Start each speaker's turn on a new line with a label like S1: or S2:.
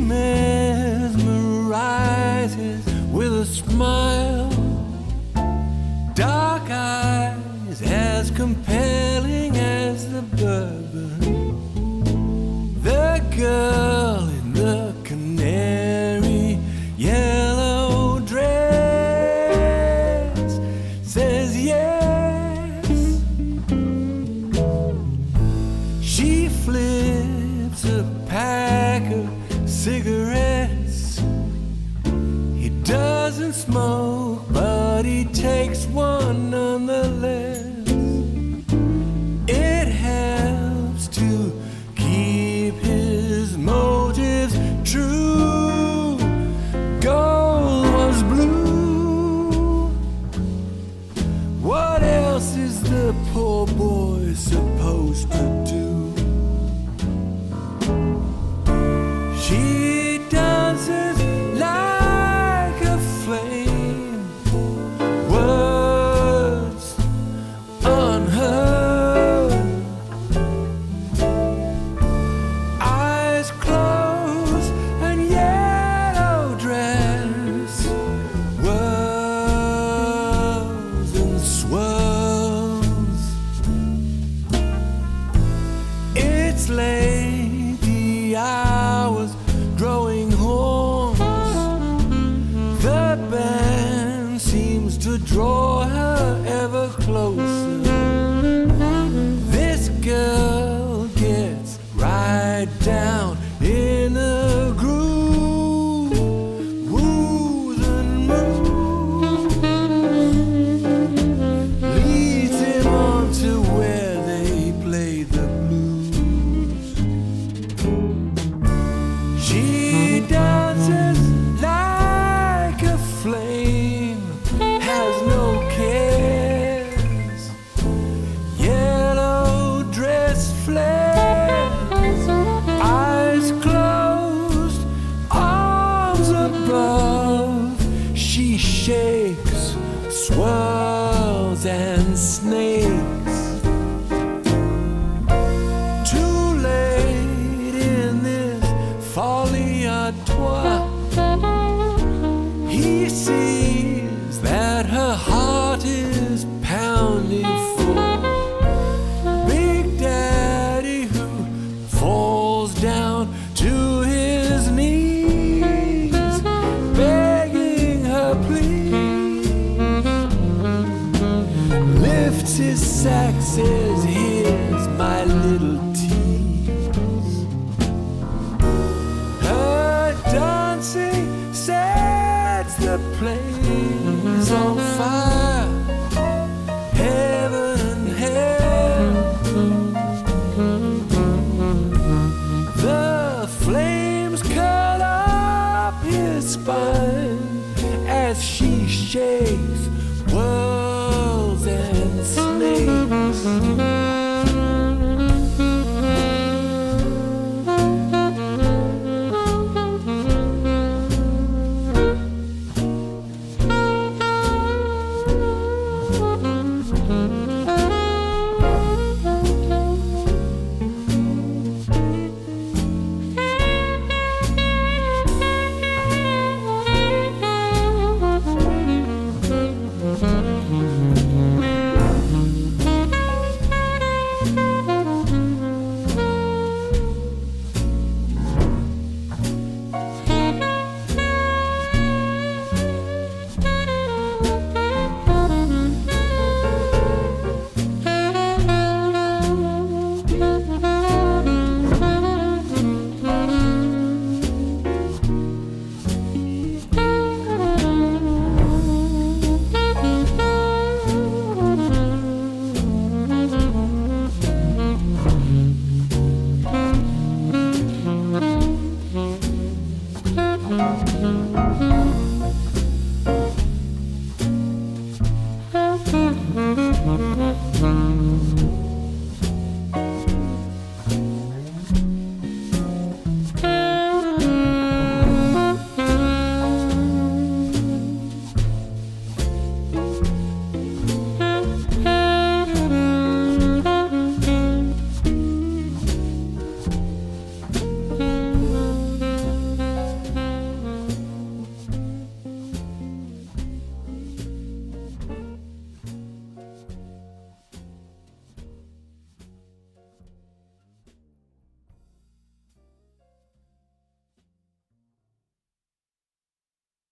S1: mesmerizes with a smile, dark eyes as compelling as the bourbon. The girl in the canary yellow dress says yes. She flips a pack of cigarettes. He doesn't smoke, but he takes one nonetheless. It helps to keep his motives true. Gold was blue. What else is the poor boy supposed to do? She dances like a flame, words unheard, eyes closed and yellow dress, whirls and swirls. It's late, the hours growing hoarse. The band seems to draw her ever closer. This girl gets right down in a groove, woos and moves, leads him on to where they play the blues. She dances like a flame, has no cares. Yellow dress flares, eyes closed, arms above. She shakes, swirls and snakes. Too late in this folie à trois, he sees that her heart is pounding full. Big Daddy who falls down to his knees, begging her please, lifts his sack, says, here's my little tease. Her dancing sets the place on fire, heaven and hell. The flames cut up his spine as she shakes, whirls and snakes.